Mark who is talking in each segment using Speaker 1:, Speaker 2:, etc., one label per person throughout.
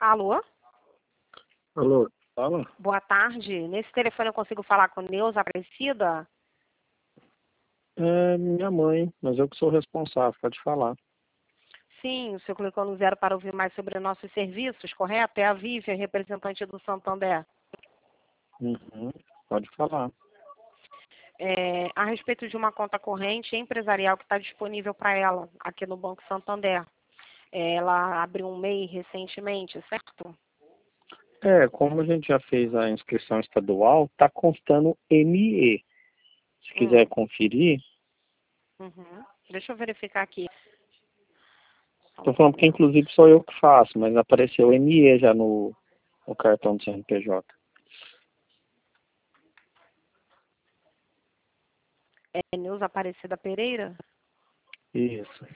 Speaker 1: Alô?
Speaker 2: Alô, fala?
Speaker 1: Boa tarde. Nesse telefone eu consigo falar com Neuza Aparecida?
Speaker 2: É minha mãe, mas eu que sou responsável, pode falar.
Speaker 1: Sim, o senhor clicou no 0 para ouvir mais sobre nossos serviços, correto? É a Vivian, representante do Santander.
Speaker 2: Uhum, pode falar.
Speaker 1: A respeito de uma conta corrente empresarial que está disponível para ela aqui no Banco Santander. Ela abriu um MEI recentemente, certo?
Speaker 2: Como a gente já fez a inscrição estadual, tá constando ME. Se quiser
Speaker 1: Hum,
Speaker 2: conferir,
Speaker 1: uhum. Deixa eu verificar aqui. Só um
Speaker 2: tô falando porque
Speaker 1: momento.
Speaker 2: inclusive sou eu que faço, mas apareceu ME já no cartão do CNPJ.
Speaker 1: É Neuza Aparecida Pereira?
Speaker 2: Isso.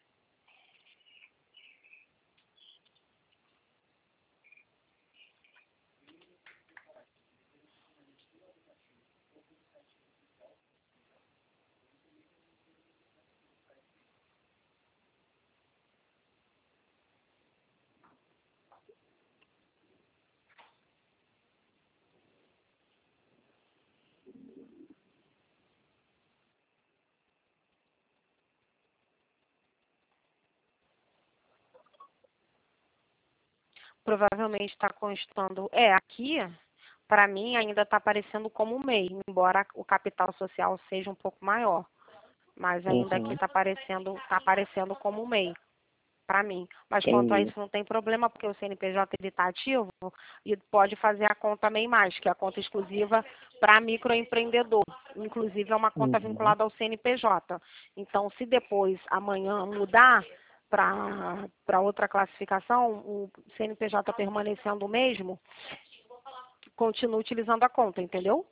Speaker 1: Provavelmente está constando. Aqui, para mim, ainda está aparecendo como MEI, embora o capital social seja um pouco maior. Mas ainda aqui
Speaker 2: Uhum,
Speaker 1: está aparecendo como MEI, para mim. Mas quanto a
Speaker 2: entendi.
Speaker 1: isso não tem problema, porque o CNPJ está ativo e pode fazer a conta MEI+, que é a conta exclusiva para microempreendedor. Inclusive, é uma conta
Speaker 2: Uhum,
Speaker 1: vinculada ao CNPJ. Então, se depois, amanhã, mudar para outra classificação, o CNPJ permanecendo o mesmo, continua utilizando a conta, entendeu?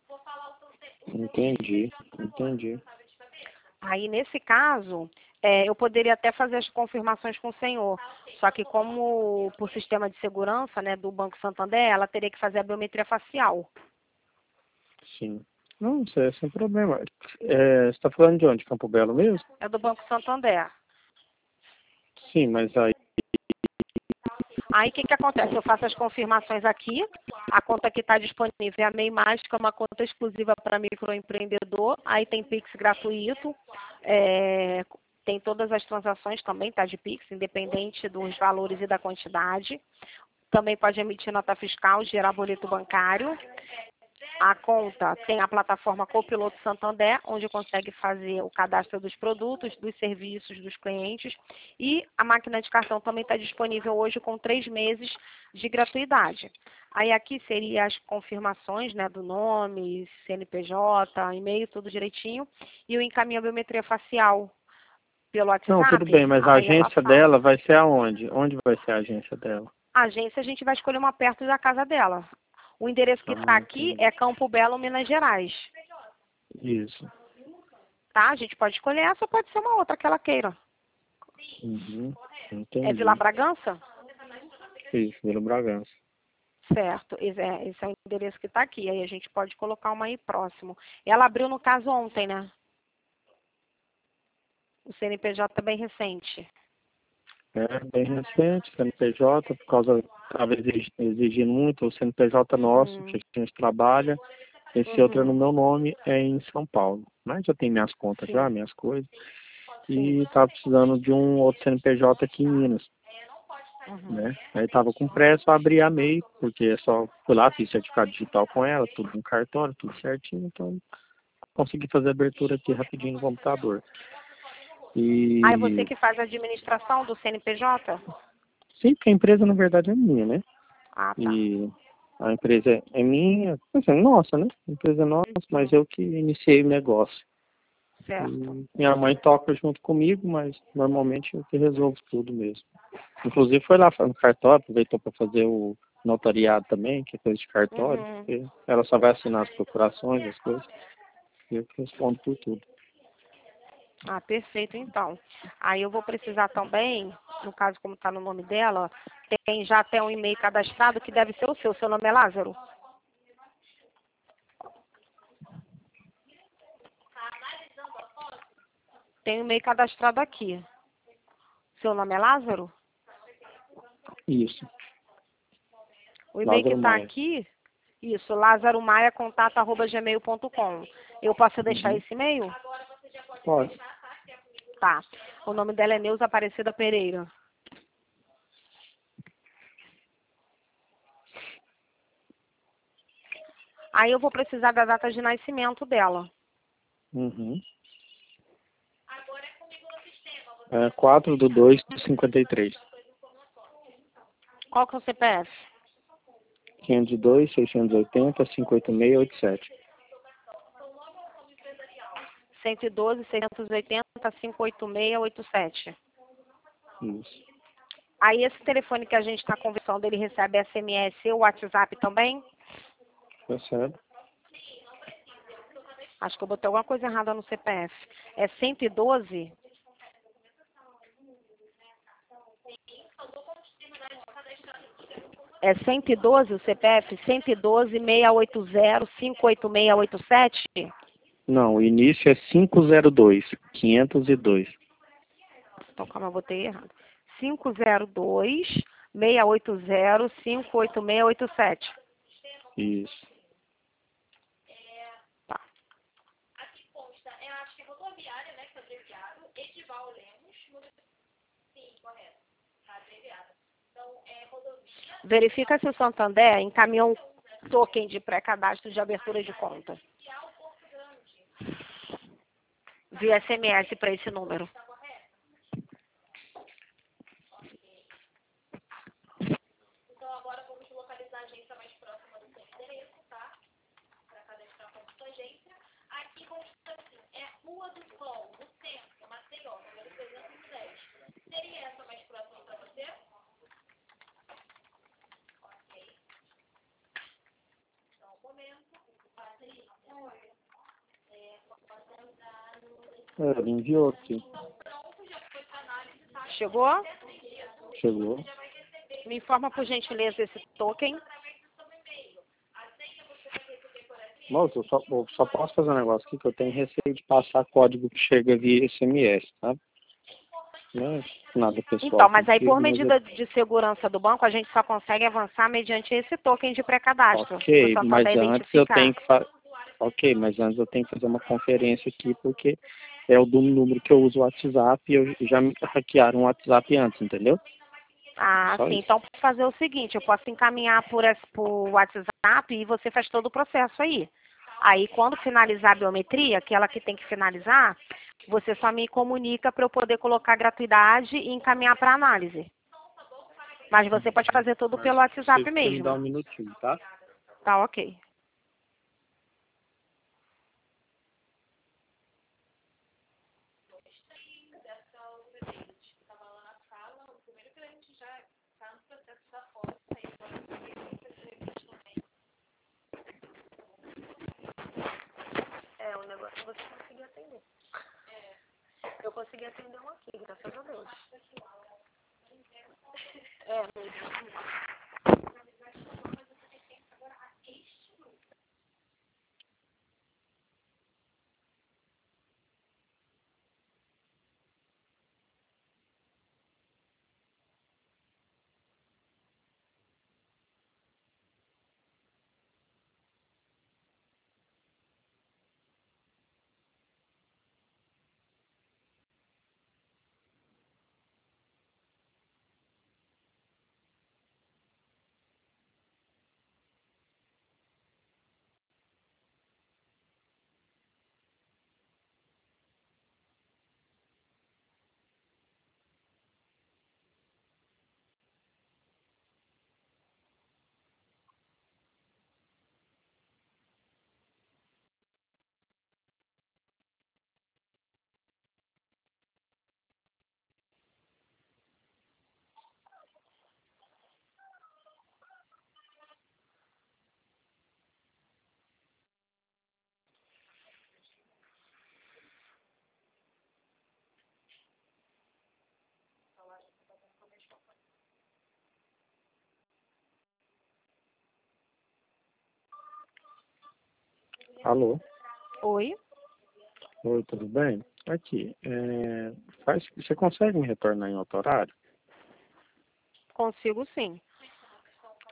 Speaker 2: entendi.
Speaker 1: Aí, nesse caso, eu poderia até fazer as confirmações com o senhor. Só que como por sistema de segurança, né, do Banco Santander, ela teria que fazer a biometria facial.
Speaker 2: Sim. Não, isso é sem problema. Você está falando de onde? Campo Belo mesmo?
Speaker 1: É do Banco Santander.
Speaker 2: Sim, mas aí.
Speaker 1: Aí, o que acontece? Eu faço as confirmações aqui. A conta que está disponível é a MEI+, que é uma conta exclusiva para microempreendedor. Aí tem Pix gratuito. Tem todas as transações também, tá, de Pix, independente dos valores e da quantidade. Também pode emitir nota fiscal, gerar boleto bancário. A conta tem a plataforma Copiloto Santander, onde consegue fazer o cadastro dos produtos, dos serviços dos clientes. E a máquina de cartão também está disponível hoje com 3 meses de gratuidade. Aí aqui seria as confirmações, né, do nome, CNPJ, e-mail, tudo direitinho. E eu encaminho a biometria facial pelo
Speaker 2: Não, tudo
Speaker 1: WhatsApp.
Speaker 2: bem, mas a
Speaker 1: Aí ela
Speaker 2: agência
Speaker 1: faz.
Speaker 2: dela vai ser aonde? Onde vai ser a agência dela?
Speaker 1: A agência a gente vai escolher uma perto da casa dela. O endereço que está
Speaker 2: Ah,
Speaker 1: aqui é
Speaker 2: entendi.
Speaker 1: Campo Belo, Minas Gerais.
Speaker 2: Isso.
Speaker 1: Tá? A gente pode escolher essa ou pode ser uma outra que ela queira.
Speaker 2: Uhum.
Speaker 1: É Vila
Speaker 2: Entendi.
Speaker 1: Bragança?
Speaker 2: Isso, Vila Bragança.
Speaker 1: Certo. Esse é o endereço que está aqui. Aí a gente pode colocar uma aí próximo. Ela abriu no caso ontem, né? O CNPJ é bem recente.
Speaker 2: É bem recente, CNPJ, por causa, estava exigindo muito, o CNPJ nosso, que
Speaker 1: Uhum.
Speaker 2: a gente trabalha, esse outro é no
Speaker 1: Uhum.
Speaker 2: meu nome, é em São Paulo. Mas já tem minhas contas já,
Speaker 1: Sim,
Speaker 2: minhas coisas.
Speaker 1: sim.
Speaker 2: E estava precisando de um outro CNPJ aqui em Minas,
Speaker 1: Uhum.
Speaker 2: né? Aí tava com pressa, eu abri a MEI, porque é só fui lá, fiz certificado digital com ela, tudo no cartório, tudo certinho, então consegui fazer a abertura aqui rapidinho no computador.
Speaker 1: Aí você
Speaker 2: E
Speaker 1: que faz a administração do CNPJ?
Speaker 2: sim, porque a empresa na verdade é minha, né?
Speaker 1: Ah, tá.
Speaker 2: E a empresa é minha, assim, nossa, né? A empresa é nossa, mas
Speaker 1: Uhum.
Speaker 2: eu que iniciei o negócio.
Speaker 1: Certo.
Speaker 2: E minha mãe toca junto comigo, mas normalmente eu que resolvo tudo mesmo. Inclusive foi lá no cartório, aproveitou para fazer o notariado também, que é coisa de cartório,
Speaker 1: Uhum.
Speaker 2: porque ela só vai assinar as procurações, as coisas, e eu que respondo por tudo.
Speaker 1: Ah, perfeito, então. Aí eu vou precisar também, no caso como está no nome dela, tem já até um e-mail cadastrado que deve ser o seu. Seu nome é Lázaro? Tem um e-mail cadastrado aqui. Seu nome é Lázaro?
Speaker 2: Isso.
Speaker 1: O e-mail que
Speaker 2: Lázaro
Speaker 1: está
Speaker 2: Maia.
Speaker 1: aqui, isso, lazaromaia@contato@gmail.com. Eu posso deixar
Speaker 2: Uhum.
Speaker 1: esse e-mail?
Speaker 2: Pode.
Speaker 1: Tá. O nome dela é Neuza Aparecida Pereira. Aí eu vou precisar da data de nascimento dela.
Speaker 2: Uhum. 4/2/53.
Speaker 1: Qual que é o CPF?
Speaker 2: 502, 680, 58687.
Speaker 1: 112, 680, 58687.
Speaker 2: Isso.
Speaker 1: Aí esse telefone que a gente está conversando, ele recebe SMS ou WhatsApp também?
Speaker 2: Tá certo.
Speaker 1: Acho que eu botei alguma coisa errada no CPF. É 112? É 112 o CPF? 112 680 58687?
Speaker 2: Não, o início é 502, 502.
Speaker 1: Então, calma, eu botei errado. 502 680 58687.
Speaker 2: Isso.
Speaker 1: Tá. Verifica se o Santander encaminhou um token de pré-cadastro de abertura de conta. Via SMS para esse número.
Speaker 2: Ele enviou aqui.
Speaker 1: Chegou?
Speaker 2: Chegou.
Speaker 1: Me informa, por gentileza, esse token.
Speaker 2: Moço, eu só posso fazer um negócio aqui que eu tenho receio de passar código que chega via SMS, tá? Não é nada pessoal.
Speaker 1: Então, mas aí
Speaker 2: contigo,
Speaker 1: por
Speaker 2: mas
Speaker 1: medida de segurança do banco, a gente só consegue avançar mediante esse token de pré-cadastro.
Speaker 2: Ok,
Speaker 1: Para o
Speaker 2: mas
Speaker 1: Santander
Speaker 2: antes eu
Speaker 1: identificar.
Speaker 2: tenho que Ok, mas antes eu tenho que fazer uma conferência aqui porque é o do número que eu uso o WhatsApp e eu já me hackearam o WhatsApp antes, entendeu?
Speaker 1: Ah,
Speaker 2: Só
Speaker 1: sim.
Speaker 2: isso.
Speaker 1: Então, posso fazer o seguinte, eu posso encaminhar por WhatsApp e você faz todo o processo aí. Aí, quando finalizar a biometria, aquela que tem que finalizar, você só me comunica para eu poder colocar gratuidade e encaminhar para análise. Mas você pode fazer tudo
Speaker 2: Mas
Speaker 1: pelo WhatsApp
Speaker 2: você me dá um
Speaker 1: mesmo.
Speaker 2: minutinho, tá?
Speaker 1: Tá, ok. É, o negócio é você conseguir atender. Eu consegui atender um aqui, graças a Deus. É, mesmo.
Speaker 2: Alô?
Speaker 1: Oi?
Speaker 2: Oi, tudo bem? Aqui, você consegue me retornar em outro horário?
Speaker 1: Consigo sim.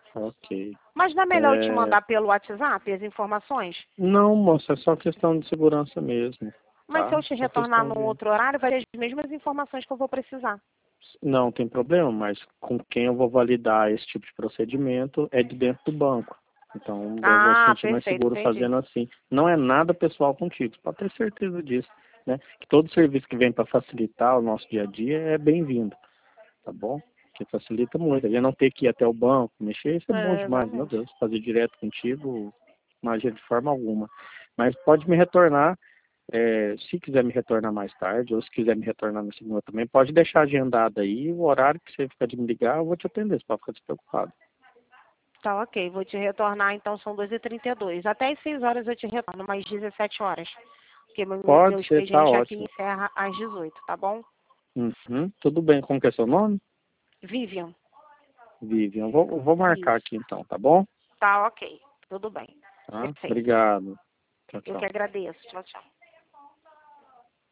Speaker 2: Ok.
Speaker 1: Mas não é melhor eu te mandar pelo WhatsApp as informações?
Speaker 2: Não, moça, é só questão de segurança mesmo.
Speaker 1: Mas
Speaker 2: Tá?
Speaker 1: se eu te
Speaker 2: Só
Speaker 1: retornar
Speaker 2: questão
Speaker 1: num
Speaker 2: de...
Speaker 1: outro horário, vai ter as mesmas informações que eu vou precisar.
Speaker 2: Não tem problema, mas com quem eu vou validar esse tipo de procedimento é de dentro do banco. Então eu vou
Speaker 1: Ah,
Speaker 2: sentir mais
Speaker 1: perfeito,
Speaker 2: seguro
Speaker 1: entendi.
Speaker 2: fazendo assim. Não é nada pessoal contigo, você pode ter certeza disso. Né? Que todo serviço que vem para facilitar o nosso dia a dia é bem-vindo, tá bom? Que facilita muito. A gente não ter que ir até o banco, mexer, isso é bom
Speaker 1: É,
Speaker 2: demais, meu
Speaker 1: realmente.
Speaker 2: Deus. Fazer direto contigo, magia de forma alguma. Mas pode me retornar. Se quiser me retornar mais tarde, ou se quiser me retornar na segunda também, pode deixar agendado aí o horário que você ficar de me ligar, eu vou te atender, você pode ficar despreocupado.
Speaker 1: Tá, ok. Vou te retornar, então são 2h32. Até às 6 horas eu te retorno, mais 17 horas. Porque meu
Speaker 2: Pode ser, tá
Speaker 1: expediente aqui
Speaker 2: ótimo.
Speaker 1: encerra às 18, tá bom?
Speaker 2: Uhum, tudo bem, como que é seu nome?
Speaker 1: Vivian.
Speaker 2: Vivian. Eu vou marcar
Speaker 1: Isso.
Speaker 2: aqui então, tá bom?
Speaker 1: Tá, ok. Tudo bem.
Speaker 2: Tá?
Speaker 1: Perfeito.
Speaker 2: Obrigado. Tchau,
Speaker 1: Eu que
Speaker 2: tchau.
Speaker 1: agradeço. Tchau, tchau.